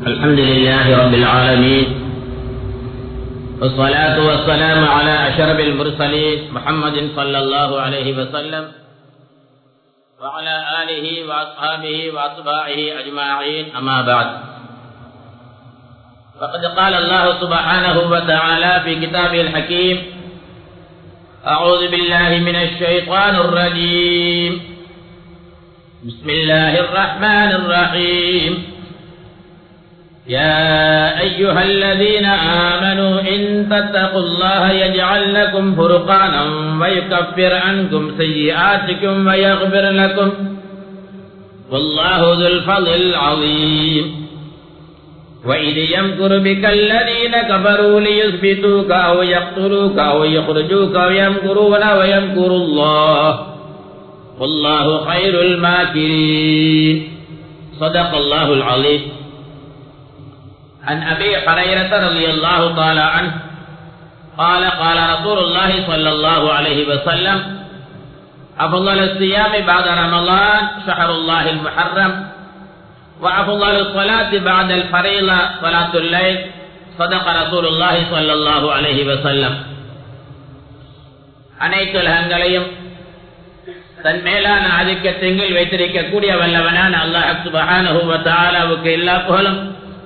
الحمد لله رب العالمين، والصلاة والسلام على أشرف المرسلين محمد صلى الله عليه وسلم وعلى آله وأصحابه وأتباعه أجمعين، أما بعد. فقد قال الله سبحانه وتعالى في كتابه الحكيم: أعوذ بالله من الشيطان الرجيم، بسم الله الرحمن الرحيم. يا أيها الذين آمنوا إن تتقوا الله يجعل لكم فرقانا ويكفر عنكم سيئاتكم ويغفر لكم والله ذو الفضل العظيم. وإذ يمكر بك الذين كفروا ليثبتوك أو يقتلوك أو يخرجوك ويمكرون ويمكر الله والله خير الماكرين. صدق الله العظيم. عن أبي هريرة رضي الله تعالى عنه قال: قال رسول الله صلى الله عليه وسلم: أفضل الصيام بعد رمضان شهر الله المحرم، وأفضل الصلاة بعد الفريضة صلاة الليل. صدق رسول الله صلى الله عليه وسلم. அனைத்து உலகங்களையும் தன் மேலான ஆதிக்கத்தின் கீழ் வைத்திருக்கக்கூடிய வல்லவனான அல்லாஹ் சுப்ஹானஹு வ தஆலாவுக்கு எல்லா புகழும்,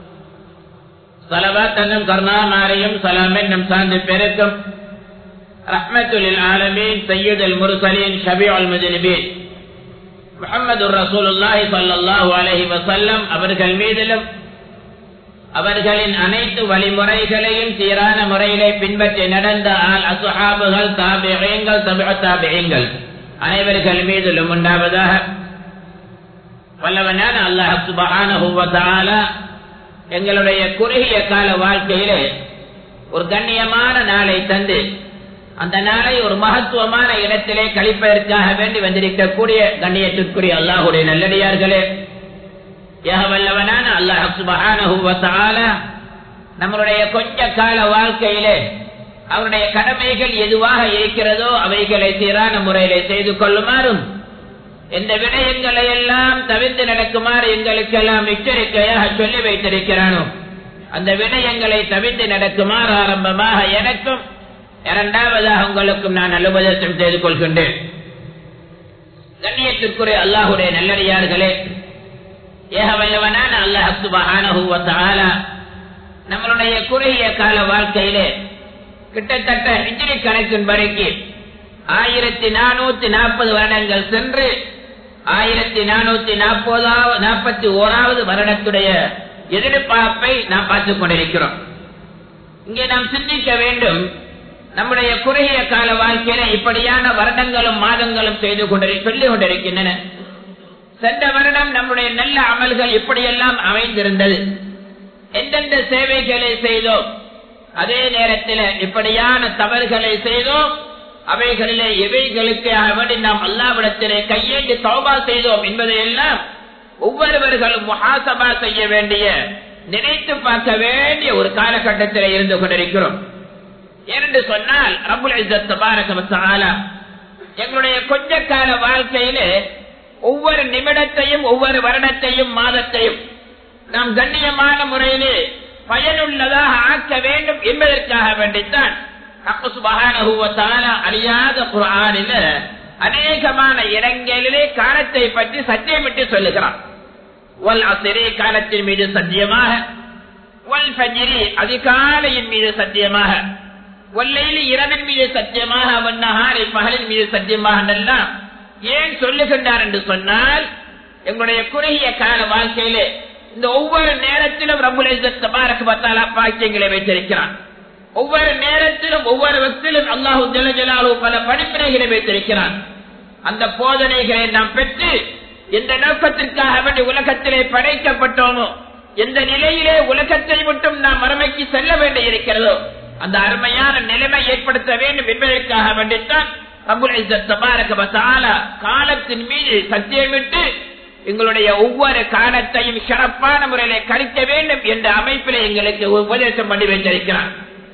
ஸலவாத் என்னும் கருணாமழையும் ஸலாம் என்னும் சாந்தி பெருக்கும் ரஹ்மத்துல் லில் ஆலமீன் சய்யிதுல் முர்ஸலீன் ஷபீஉல் முஜ்னிபீன் முஹம்மதுர் ரசூலுல்லாஹி ஸல்லல்லாஹு அலைஹி வஸல்லம் அவர்கள் மீதிலும் அவர்களின் அனைத்து வழிமுறைகளையும் சீரான முறையிலே பின்பற்றி நடந்த அஸ்ஹாபுகள், தாபிஈன்கள், தபிஉத் தாபிஈன்கள் அனைவர்கள் மீதிலும் உண்டாவதாக. வல்லவனான அல்லாஹ் சுப்ஹானஹு வ தஆலா எங்களுடைய குறுகிய கால வாழ்க்கையிலே ஒரு கண்ணியமான நாளை தந்து அந்த நாளை ஒரு மகத்துவமான இடத்திலே கழிப்பதற்காக வேண்டி வந்திருக்கக்கூடிய கண்ணியத்திற்குரிய அல்லாஹுடைய நல்லடியார்களே, வல்லவனான அல்லாஹ் சுப்ஹானஹு வ தஆலா நம்மளுடைய கொஞ்ச கால வாழ்க்கையிலே அவருடைய கடமைகள் எதுவாக இருக்கிறதோ அவைகளை சீரான முறையிலே செய்து கொள்ளுமாறும், எந்த விடயங்களை எல்லாம் தவிர்த்து நடக்குமாறு எங்களுக்கெல்லாம் எச்சரிக்கையாக சொல்லி வைத்திருக்கிறானோ அந்த விடயங்களை தவிர்த்து நடக்குமாறு ஆரம்பமாக எனக்கும் இரண்டாவதாக உங்களுக்கும் நான் நல்லுபதேசம் செய்து கொள்கின்றேன். கண்ணியத்திற்குரிய அல்லாஹுடைய நல்லடியார்களே, ஏகவல்லவனான அல்லாஹ் சுப்ஹானஹு வ தஆலா நம்மளுடைய குறுகிய கால வாழ்க்கையிலே கிட்டத்தட்ட ஹிஜ்ரி கணக்கின் வரைக்கும் 1440 வருடங்கள் சென்று 1441வது வருடத்துடைய எதிர்பார்ப்பை நாம் பார்த்துக் கொண்டிருக்கிறோம். இங்கே நாம் சிந்திக்க வேண்டும், நம்முடைய குறுகிய கால வாழ்க்கையில இப்படியான வருடங்களும் மாதங்களும் சொல்லிக் கொண்டிருக்கின்றன. சென்ற வருடம் நம்முடைய நல்ல அமல்கள் இப்படியெல்லாம் அமைந்திருந்தது, எந்தெந்த சேவைகளை செய்தோம், அதே நேரத்தில் இப்படியான தவறுகளை செய்தோம், அவைகளிலே எவைகளுக்கு வேண்டி நாம் அல்லாஹ்விடத்திலே கையேந்தி தௌபா செய்தோம் என்பதையெல்லாம் ஒவ்வொருவர்களும் முஹாசபா செய்ய வேண்டிய, நினைத்து பார்க்க வேண்டிய ஒரு காலகட்டத்தில் இருந்து கொண்டிருக்கிறோம். ஏனென்று சொன்னால் ரப்புல் இஸ்ஸத் தபாரக வ தஆலா எங்களுடைய கொஞ்ச கால வாழ்க்கையிலே ஒவ்வொரு நிமிடத்தையும், ஒவ்வொரு வருடத்தையும், மாதத்தையும் நாம் கண்ணியமான முறையிலே பயனுள்ளதாக ஆக்க வேண்டும் என்பதற்காக வேண்டித்தான் அல்லாஹ் சுப்ஹானஹு வ தஆலா அறியாத குர்ஆனில அநேகமான இடங்களிலே காலத்தை பற்றி சத்தியமிட்டு சொல்லுகிறான். வல் அஸ்ரி காலத்தின் மீது சத்தியமாக, வல் ஃபஜ்ரி அதிகாலையின் மீது சத்தியமாக, வல் லைலி இரவின் மீது சத்தியமாக, வன் நஹாரி பகலின் மீது சத்தியமாக எல்லாம் ஏன் சொல்லுகின்றார் என்று சொன்னால், எங்களுடைய குறுகிய கால வாழ்க்கையிலே இந்த ஒவ்வொரு நேரத்திலும் ரப்புல் இஸ்ஸத் தபாரக வ தஆலா பாக்கியங்களை வைத்திருக்கிறான். ஒவ்வொரு நேரத்திலும், ஒவ்வொரு வக்திலும் அல்லாஹு ஜல்ல ஜலாலுஹு பல படிப்பினைகளை வைத்திருக்கிறான். அந்த போதனைகளை நாம் பெற்று எந்த நோக்கத்திற்காக வேண்டி உலகத்திலே படைக்கப்பட்டோமோ, எந்த நிலையிலே உலகத்தை மட்டும் நாம் மறுமைக்கு செல்ல வேண்டி இருக்கிறதோ அந்த அருமையான நிலைமை ஏற்படுத்த வேண்டும் என்பதற்காக வேண்டித்தான் ரப்புல் இஸ்ஸத் தபாரக வ தஆலா காலத்தின் மீது சத்தியமிட்டு எங்களுடைய ஒவ்வொரு காலத்தையும் சிறப்பான முறையிலே கழிக்க வேண்டும் என்ற அமைப்பிலே எங்களுக்கு உபதேசம் பண்ணி வைத்திருக்கிறான்.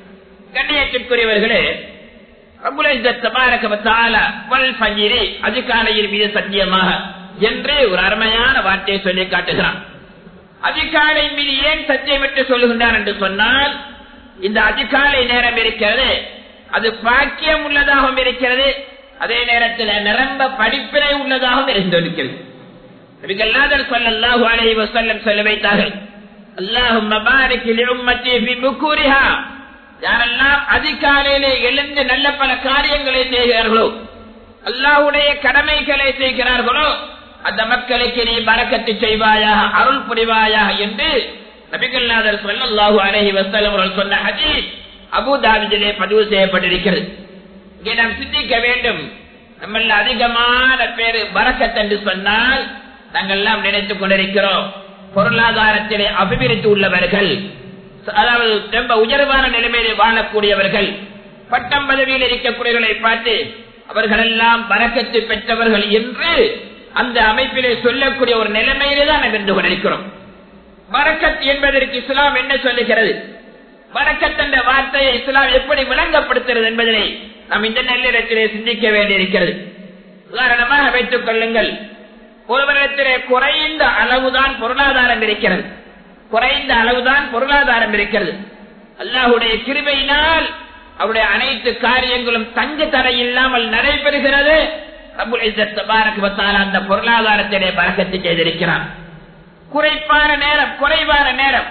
கண்ணியத்திற்குரியவர்களே, ரப்புல் இஸ்ஸத் தபாரக வ தஆலா வல் ஃபஜ்ரி அதிகாலையின் மீது சத்தியமாக என்று ஒரு அருமையான வார்த்தையை சொல்லி காட்டுகிறான். அதிகாலை மீது ஏன் சத்தியமிட்டு சொல்லுகின்றான் என்று சொன்னால், இந்த அதிகாலை நேரம் இருக்கிறது, அது பாக்கியம் உள்ளதாகவும் இருக்கிறது, அதே நேரத்தில் நிரம்ப படிப்பினை உள்ளதாகவும் இருந்திருக்கிறது. நபிகள் ஸல்லல்லாஹு அலைஹி வஸல்லம் சொல்ல வைத்தார்கள், அல்லாஹும்ம பாரிக் லி உம்மத்தி ஃபீ புகூரிஹா. யாரெல்லாம் அதிகாலையிலே எழுந்து நல்ல பல காரியங்களை செய்கிறார்களோ, அல்லாஹ்வுடைய கடமைகளை செய்கிறார்களோ, அந்த மக்களுக்கு நீ பரக்கத்து செய்வாயாக, அருள் புரிவாயாக என்று நபிகள் ஸல்லல்லாஹு அலைஹி வஸல்லம் அவர்கள் சொன்ன ஹதீஸ் அபூ தாவூதிலே பதிவு செய்யப்பட்டிருக்கிறது. இங்கே நாம் சிந்திக்க வேண்டும், நம்மள அதிகமான பேரு பரக்கத் என்று சொன்னால் நாங்கள் எல்லாம் நினைத்துக் கொண்டிருக்கிறோம் பொருளாதாரத்திலே அபிவிருத்தி உள்ளவர்கள், அதாவது ரொம்ப உயர்வான நிலைமையிலே வாழக்கூடியவர்கள், பட்டம் பதவியில் இருக்கக்கூடியவர்களை பார்த்து அவர்கள் எல்லாம் பரக்கத்து பெற்றவர்கள் என்று அந்த அமைப்பிலே சொல்லக்கூடிய ஒரு நிலைமையிலே தான் நாம் இருந்து கொண்டிருக்கிறோம். பரக்கத் என்பதற்கு இஸ்லாம் என்ன சொல்லுகிறது, பரக்கத் என்ற வார்த்தையை இஸ்லாம் எப்படி விளங்கப்படுத்துகிறது என்பதனை நாம் இந்த நேரத்திலே சிந்திக்க வேண்டியிருக்கிறது. உதாரணமாக வைத்துக் கொள்ளுங்கள், ஒருவரிடத்திலே குறைந்த அளவுதான் பொருளாதாரம் இருக்கிறது, குறைந்த அளவுதான் பொருளாதாரம் இருக்கிறது. அல்லாஹ்வுடைய கிருபையினால் அவருடைய அனைத்து காரியங்களும் தங்கு தடை இல்லாமல் நடைபெறுகிறது. ரப்புல் இஸ்ஸத் தபாரக வ தஆலா அந்த பொருளாதாரத்திலே பரக்கத்து செய்திருக்கிறார். குறைவான நேரம்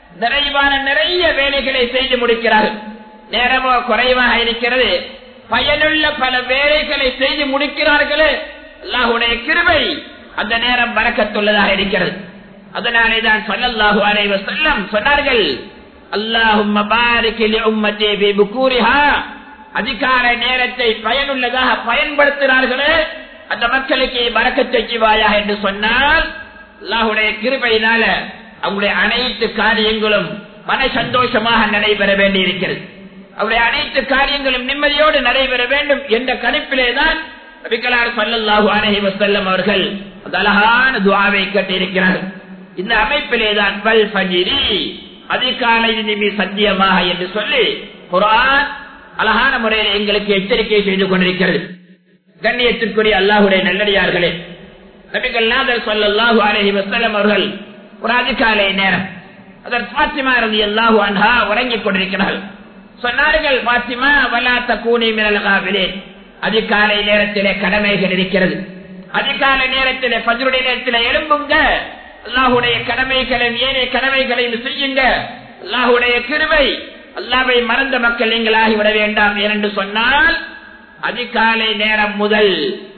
நிறைய வேலைகளை செய்து முடிக்கிறார்கள். நேரமோ குறைவாக இருக்கிறது, பயனுள்ள பல வேலைகளை செய்து முடிக்கிறார்களே, அல்லாஹ்வுடைய கிருபை அந்த நேரம் பரக்கத்துள்ளதாக இருக்கிறது. அதனாலே தான் ஸல்லல்லாஹு அலைஹி வஸல்லம் சொன்னார்கள், அல்லாஹும்ம பாரிக் லி உம்மத்தி ஃபீ புகூரிஹா. அதிகாலை நேரத்தை பயனுள்ளதாக பயன்படுத்துகிறார்களே, அந்த மக்களுக்கு பரக்கத்தை செய்வாயாக என்று சொன்னால், அல்லாஹ்வுடைய கிருபையினால அவருடைய அனைத்து காரியங்களும் மன சந்தோஷமாக நடைபெற வேண்டி இருக்கிறது. அவருடைய அனைத்து காரியங்களும் நிம்மதியோடு நடைபெற வேண்டும் என்ற கணிப்பிலேதான் நபிகளார் ஸல்லல்லாஹு அலைஹி வஸல்லம் அவர்கள் அந்த அழகான துஆவை கேட்டிருக்கிறார்கள். இந்த அமைப்பிலேதான் வல் ஃபஜ்ரி, அதிகாலை நிமி சத்தியமாக என்று சொல்லி குர்ஆன் அழகான முறையில் எங்களுக்கு எச்சரிக்கை செய்து கொண்டிருக்கிறது. கண்ணியத்திற்குரிய அல்லாஹ்வுடைய நல்லடியார்களே, நபிகள் நாதர் ஸல்லல்லாஹு அலைஹி வஸல்லம் அவர்கள் ஒரு அதிகாலை நேரம் அதற்கு ஃபாத்திமா ரலியல்லாஹு அன்ஹா உறங்கிக் கொண்டிருக்கிறார்கள். சொன்னார்கள், ஃபாத்திமா வலா தகூனி மினல் காஃபிலின். அதிகாலை நேரத்திலே கடமைகள் இருக்கிறது, அதிகாலை நேரத்திலே ஃபஜ்ருடைய நேரத்திலே எழும்புங்க, அல்லாஹ்வுடைய கடமைகளையும் ஏனைய கடமைகளையும் செய்யுங்க. அல்லாஹ்வுடைய கிருபை, அல்லாஹ்வை மறந்த மக்கள் நீங்கள் ஆகிவிட வேண்டாம் என்று சொன்னால், அதிகாலை நேரம் முதல்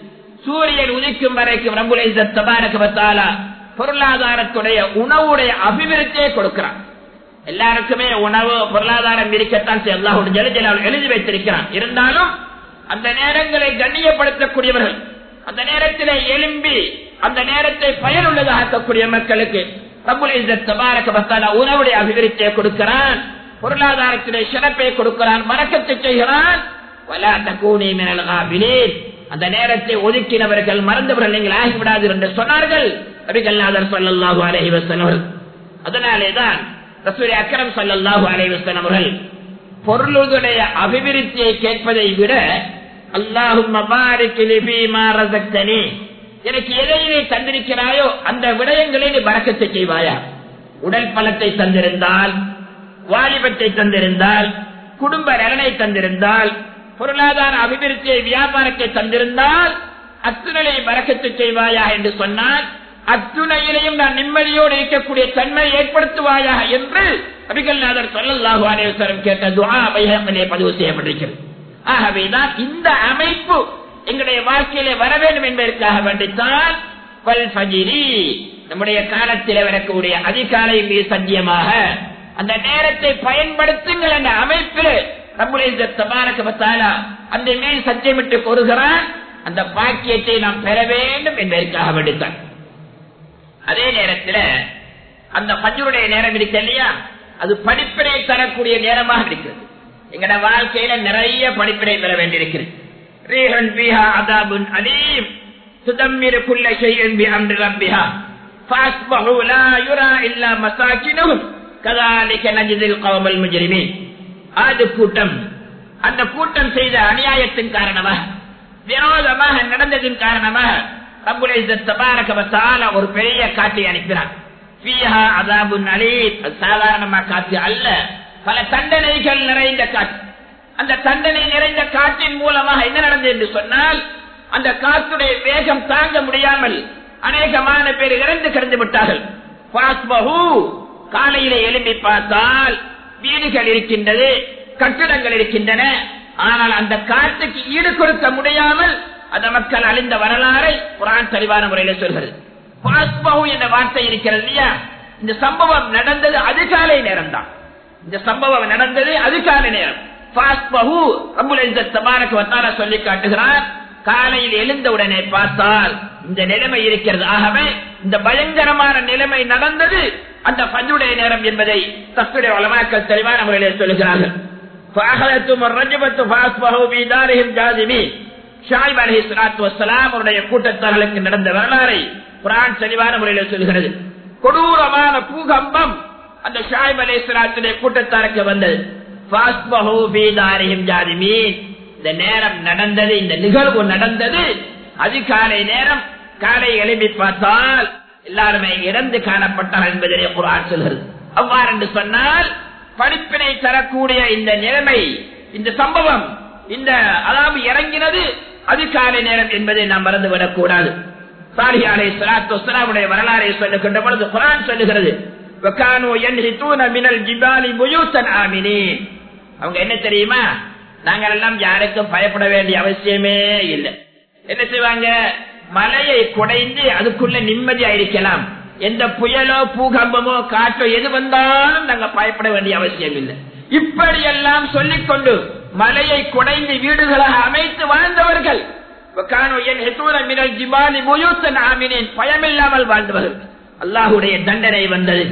சூரியன் உதிக்கும் வரைக்கும் ரப்புல் இஸ்ஸத் தபாரக வ தஆலா பொருளாதாரத்துடைய உணவுடைய அபிவிருத்தியை கொடுக்கிறான். எல்லாருக்குமே உணவு பொருளாதாரம் இருக்கத்தான் அல்லாஹ் ஜல்ல ஜலாலுஹு எழுதி வைத்திருக்கிறான். இருந்தாலும் அந்த நேரங்களை கண்ணியப்படுத்தக்கூடியவர்கள், அந்த நேரத்திலே எழும்பி அந்த நேரத்தை பயனுள்ளதாக ஆக்கக்கூடிய மக்களுக்கு ரப்புல் இஸ்ஸத் தபாரக வ தஆலா உணவுடைய அபிவிருத்தியை கொடுக்கிறான், பொருளாதாரத்திலே சிறப்பை கொடுக்கிறான், பரக்கத்தை செய்கிறான். வலா தகூனி மினல் காஃபிலின். அந்த நேரத்தை ஒதுக்கினவர்கள் மறந்தவர்கள் நீங்கள் ஆகிவிடாதீர்கள் என்று சொன்னார்கள் நபிகள் நாதர் ஸல்லல்லாஹு அலைஹி வஸல்லம். அதனாலேதான் ரசூல் அக்ரம் ஸல்லல்லாஹு அலைஹி வஸல்லம் அவர்கள் பொருளுடைய அபிவிருத்தியை கேட்பதை விட அல்லாஹும்ம பாரிக் லி ஃபீமா ரஸக்தனி, எனக்கு எதை நீ தந்திருக்கிறாயோ அந்த விடயங்களை நீ பரக்கத்தை செய்வாயா. உடல் பலத்தை தந்திருந்தால், வாலிபத்தை தந்திருந்தால், குடும்ப நலனை தந்திருந்தால், பொருளாதார அபிவிருத்தியை வியாபாரத்தை தந்திருந்தால் அத்துணையை பரக்கத்து செய்வாயா என்று சொன்னால், அத்துணையிலையும் நான் நிம்மதியோடு இருக்கக்கூடிய தன்மை ஏற்படுத்துவாயா என்று நபிகள் நாதர் ஸல்லல்லாஹு அலைஹி வஸல்லம் கேட்ட துஆ பைஹக்கிலே பதிவு செய்யப்பட்டிருக்கிறது. ஆகவேதான் இந்த அமைப்பு எங்களுடைய வாழ்க்கையிலே வர வேண்டும் என்பதற்காக வேண்டித்தான் வல் ஃபஜ்ரி, நம்முடைய காலத்தில் வரக்கூடிய அதிகாலை மீது சத்தியமாக அந்த நேரத்தை பயன்படுத்துங்கள் என்ற அமைப்பில் ரப்புல் இஸ்ஸத் தபாரக வ தஆலா அந்த மேல் சத்தியமிட்டு கூறுகிறான். அந்த பாக்கியத்தை நாம் பெற வேண்டும் என்பதற்காக வேண்டித்தான். அதே நேரத்தில் அந்த ஃபஜ்ருடைய நேரம் இருக்கு இல்லையா, அது படிப்பினை தரக்கூடிய நேரமாக இருக்கிறது. எங்கட வாழ்க்கையில நிறைய படிப்பினை பெற வேண்டியிருக்கிறது. ரீஹன் ஃபீஹா அதாபுன் அலீம் துதம்மிரு குல்ல ஷைஇன் பிஅம்ரி ரப்பிஹா ஃபஅஸ்பஹு லா யுரா இல்லா மசாகினுஹும் கஸாலிக நஜ்ஸில் கௌமல் முஜ்ரிமீன். ஆது கூட்டம், அந்த கூட்டம் செய்த அநியாயத்தின் காரணமாக, விரோதமாக நடந்ததின் காரணமாக ரப்புல் இஸ்ஸத் தபாரக வ தஆலா ஒரு பெரிய காட்டை அனுப்பினார். ஃபீஹா அஸாபுன் அலீம். சாதாரண காற்று அல்ல, பல தண்டனைகள் நிறைந்த காற்று. அந்த தண்டனை நிறைந்த காற்றின் மூலமாக என்ன நடந்தது என்று சொன்னால், அந்த காற்றுடைய வேகம் தாங்க முடியாமல் அநேகமான பேர் இறந்து கிடந்து விட்டார்கள். காலையிலே எழுப்பி பார்த்தால் வீடுகள் இருக்கின்றது, கட்டிடங்கள் இருக்கின்றன. ஆனால் அந்த காற்றுக்கு ஈடு கொடுக்க முடியாமல் அந்த மக்கள் அழிந்த வரலாறை குர்ஆன் தெளிவான முறையில் சொல்கிறது. என்ற வார்த்தை இருக்கிறது இல்லையா, இந்த சம்பவம் நடந்தது அதிகாலை நேரம் தான். இந்த சம்பவம் நடந்தது அதிகாலை நேரம். சொல்லி காட்டுகிறார், காலையில் எழுந்தவுடனே பார்த்தால் இந்த நிலைமை இருக்கிறது. ஆகவே இந்த பயங்கரமான நிலைமை நடந்தது அந்த ஃபஜ்ருடைய நேரம் என்பதை தஃசீர் உலமாக்கள் தெளிவான முறையில் சொல்கிறார்கள். ஷுஐப் அலைஹிஸ்ஸலாத்து வஸ்ஸலாம் அவருடைய கூட்டத்தார்களுக்கு நடந்த வரலாறை குர்ஆன் தெளிவான முறையில் சொல்கிறது. கொடூரமான பூகம்பம் அந்த ஷுஐப் அலைஹிஸ்ஸலாத்துடைய கூட்டத்தாருக்கு வந்தது. ஃபாஸ்பஹு ஃபீ தாரிஹிம் ஜாதிமீன். இந்த நேரம் நடந்தது, இந்த நிகழ்வு நடந்தது அதிகாலை நேரம். காலை எழுப்பி பார்த்தால் எல்லாருமே இறந்து காணப்பட்டார் என்பதை குர்ஆன் சொல்கிறது. அவ்வாறு என்று சொன்னால் படிப்பினை தரக்கூடிய இந்த நிலைமை, இந்த சம்பவம், இந்த அதாவது இறங்கினது அதிகாலை நேரம் என்பதை நாம் மறந்துவிடக் கூடாது. சாலிஹ் அலைஹிஸ்ஸலாத்து வஸ்ஸலாமுடைய வரலாறை சொல்லுகின்ற பொழுது குர்ஆன் சொல்லுகிறது, வகானூ யன்ஹிதூன மினல் ஜிபாலி புயூதன் ஆமினீன். அவங்க என்ன தெரியுமா, நாங்கள் எல்லாம் யாருக்கும் பயப்பட வேண்டிய அவசியமே இல்லை. என்ன செய்வாங்க, மலையை குடைந்து அதுக்குள்ள நிம்மதியா இருக்கலாம். எந்த புயலோ பூகம்பமோ காற்றோ எது வந்தாலும் நாங்க பயப்பட வேண்டிய அவசியம் இல்லை. இப்படியெல்லாம் சொல்லிக்கொண்டு மலையை குடைந்து வீடுகளாக அமைத்து வாழ்ந்தவர்கள், பயமில்லாமல் வாழ்ந்தவர்கள். அல்லாஹுடைய தண்டனை வந்தது.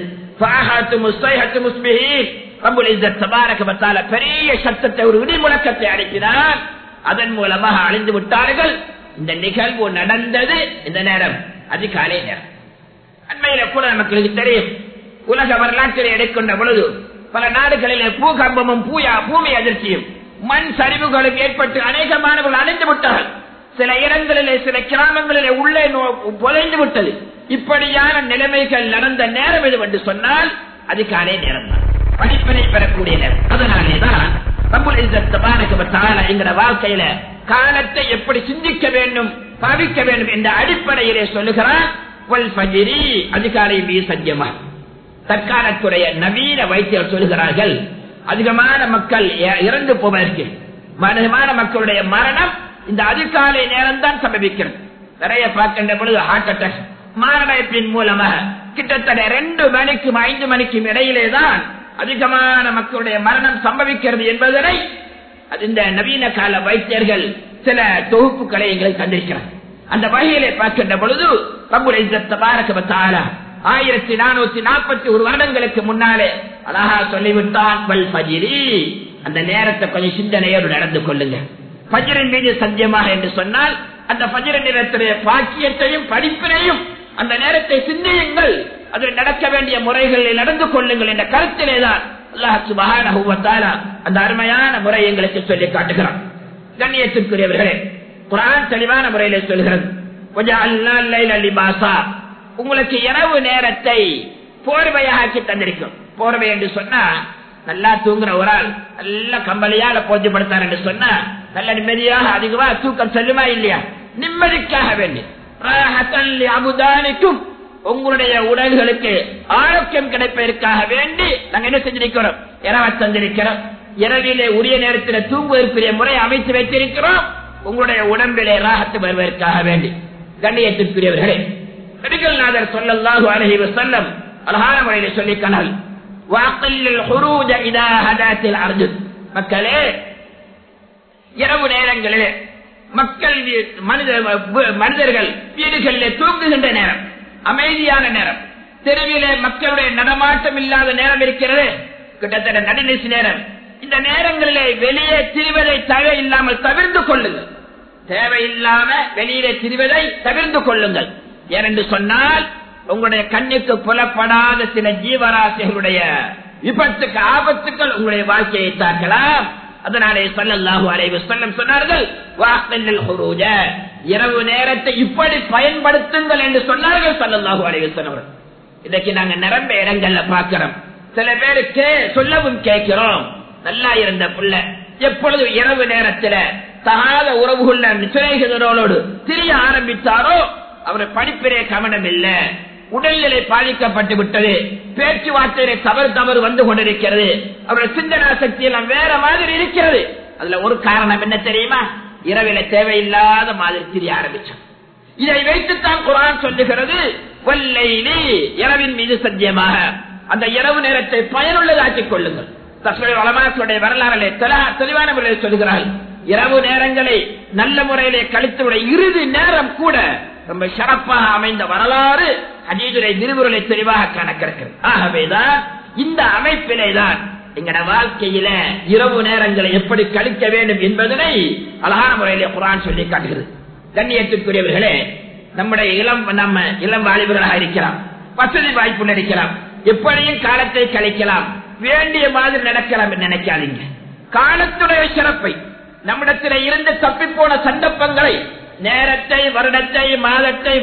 பெரிய சத்தத்தை, ஒரு இடி முழக்கத்தை அனுப்பினார். அதன் மூலமாக அழிந்து விட்டார்கள். இந்த நிகழ்வு நடந்தது இந்த நேரம் அதிகாலை நேரம். அண்மையில கூட மக்களுக்கு தெரியும், உலக வரலாற்றில் எடுக்கின்ற பொழுது பல நாடுகளிலே பூகம்பமும் பூமி அதிர்ச்சியும் மண் சரிவுகளும் ஏற்பட்டு அநேகமானவர்கள் அழிந்து விட்டார்கள். சில இடங்களிலே, சில கிராமங்களிலே உள்ளே புதைந்து விட்டது. இப்படியான நிலைமைகள் நடந்த நேரம் எது என்று சொன்னால் அதிகாலை நேரம் தான், படிப்பினை பெறக்கூடிய நேரம். அதனாலேதான் ரப்புல் இஸ்ஸத் தபாரக வ தஆலா என்கிற வாழ்க்கையில காலத்தை எப்படி சிந்திக்க வேண்டும், பாவிக்க வேண்டும் என்ற அடிப்படையிலே சொல்லுகிறார். அதிகாலை சத்தியமா. தற்காலத்துடைய நவீன வைத்தியர் சொல்லுகிறார்கள், அதிகமான மக்கள் இறந்து போவதற்கு, அதிகமான மக்களுடைய மரணம் இந்த அதிகாலை நேரம் தான் சம்பவிக்கிறது. நிறைய பார்க்கின்ற பொழுது ஹார்ட் அட்டாக் மாரடைப்பின் மூலமாக கிட்டத்தட்ட 2 மணிக்கும் 5 மணிக்கும் இடையிலே தான் அதிகமான மக்களுடைய மரணம் சம்பவிக்கிறது என்பதனை இந்த நவீன கால வைத்தியர்கள் சில தொகுப்புகளை எங்களுக்கு தந்திருக்கிறார். அந்த வகையிலே பார்க்கின்ற பொழுது ரப்புல் இஸ்ஸத் தபாரக வ தஆலா 1441 வருடங்களுக்கு முன்னாலே அழகா சொல்லிவிட்டான், வல் ஃபஜ்ரி. அந்த நேரத்தை கொஞ்சம் சிந்தனையோடு நடந்து கொள்ளுங்க. ஃபஜ்ரின் மீது சத்தியமாக என்று சொன்னால் அந்த ஃபஜ்ர் நேரத்துடைய பாக்கியத்தையும் படிப்பினையும் அந்த நேரத்தை சிந்தியுங்கள், அதில் நடக்க வேண்டிய முறைகளில் நடந்து கொள்ளுங்கள் என்ற கருத்திலேதான் அல்லாஹ் சுப்ஹானஹு வ தஆலா அந்த அருமையான முறை எங்களுக்கு சொல்லி காட்டுகிறான். கண்ணியத்திற்குரியவர்களே, குர்ஆன் தெளிவான முறையிலே சொல்கிறது, வஜஅல்னா லைல லிபாஸா. உங்களுக்கு இரவு நேரத்தை போர்வையாக்கி தந்திருக்கும். போர்வை என்று சொன்னா நல்லா தூங்குற ஒரு ஆள் நல்ல கம்பளியால போச்சு படுத்தார் என்று சொன்னா நல்ல நிம்மதியாக அதிகமா தூக்கம் செல்லுமா இல்லையா? நிம்மதிக்காக வேண்டி அபுதானிக்கும் உங்களுடைய உடல்களுக்கு ஆரோக்கியம் கிடைப்பதற்காக வேண்டி நாங்க என்ன செஞ்சிருக்கிறோம், இரவை தந்திருக்கிறோம். இரவிலே உரிய நேரத்தில் தூங்குவதற்குரிய முறை அமைத்து வைத்திருக்கிறோம். உங்களுடைய உடம்பிலே ராகத்து வருவதற்காக வேண்டி. கண்ணியத்திற்குரியவர்களே, நபிகள் நாதர் ஸல்லல்லாஹு அலைஹி வஸல்லம் அழகான முறையிலே சொல்லிக்கனால், வஅகில் ஹுரூஜ இதா ஹதாத்தில் அர்ஜு. மக்களே, இரவு நேரங்களிலே மக்கள் மனிதர்கள் வீடுகளிலே தூங்குகின்ற நேரம், அமைதியான நேரம், தெருவிலே மக்களுடைய நடமாட்டம் இல்லாத நேரம் இருக்கிறது, கிட்டத்தட்ட நடுநிசி நேரம். இந்த நேரங்களிலே வெளியே திரிவதை தேவையில்லாமல் தவிர்த்து கொள்ளுங்கள். தேவையில்லாம வெளியிலே திரிவதை தவிர்த்து கொள்ளுங்கள். ஏனென்று சொன்னால் உங்களுடைய கண்ணுக்கு புலப்படாத சில ஜீவராசிகளுடைய விபத்துக்கு ஆபத்துக்கள் உங்களுடைய வாழ்க்கையை தாக்கலாம். அதனாலே ஸல்லல்லாஹு அலைஹி வஸல்லம் சொன்னார்கள், வஅகில் ஹுரூஜ. இரவு நேரத்தை இப்படி பயன்படுத்துங்கள் என்று சொன்னார்கள் ஸல்லல்லாஹு அலைஹி வஸல்லம். இன்னைக்கு நாங்க நிரம்ப இடங்கள்ல பாக்கிறோம். சில பேருக்கு சொல்லவும் கேட்கிறோம், நல்லா இருந்த புள்ள எப்பொழுது இரவு நேரத்துல தகாத உறவுகள் சிறைகளோடு திரிய ஆரம்பித்தாரோ அவரை படிப்பிலே கவனம் இல்ல, உடல்நிலை பாதிக்கப்பட்டு விட்டது, பேச்சுவார்த்தையிலே தவறு வந்து கொண்டிருக்கிறது, அவருடைய சிந்தனா சக்தி எல்லாம் வேற மாதிரி இருக்கிறது. அதுல ஒரு காரணம் என்ன தெரியுமா? இரவில தேவையில்லாத மாதிரி திரிய ஆரம்பிச்சோம். இதை வைத்துத்தான் குர்ஆன் சொல்லுகிறது, வல்லைலி, இரவின் மீது சத்தியமாக அந்த இரவு நேரத்தை பயனுள்ளதாக்கிக் கொள்ளுங்கள். தஸ்மீர் உலமாக்களுடைய வரலாறுகளை தெளிவான முறையில் சொல்கிறார்கள். இரவு நேரங்களை நல்ல முறையிலே கழித்துவிட இறுதி நேரம் கூட ரொம்ப சிறப்பாக அமைந்த வரலாறு ஹதீஸுடைய நிறுவனங்களை தெளிவாக கணக்கிருக்கிறது. ஆகவேதான் இந்த அமைப்பிலே தான் எங்கட வாழ்க்கையில இரவு நேரங்களை எப்படி கழிக்க வேண்டும் என்பதனை அழகான முறையிலே குர்ஆன் சொல்லி காட்டுகிறது. கண்ணியத்திற்குரியவர்களே, நம்முடைய இளம் வாலிபர்களாக இருக்கலாம், வசதி வாய்ப்புள்ள இருக்கலாம், எப்படியும் காலத்தை கழிக்கலாம், வேண்டிய மாதிரி நடக்கலாம் என்று நினைக்காதீங்க. காலத்துடைய சிறப்பை, நம்மிடத்தில் இருந்து தப்பி போன சந்தர்ப்பங்களை, நேரத்தை, வருடத்தை, மாதத்தை,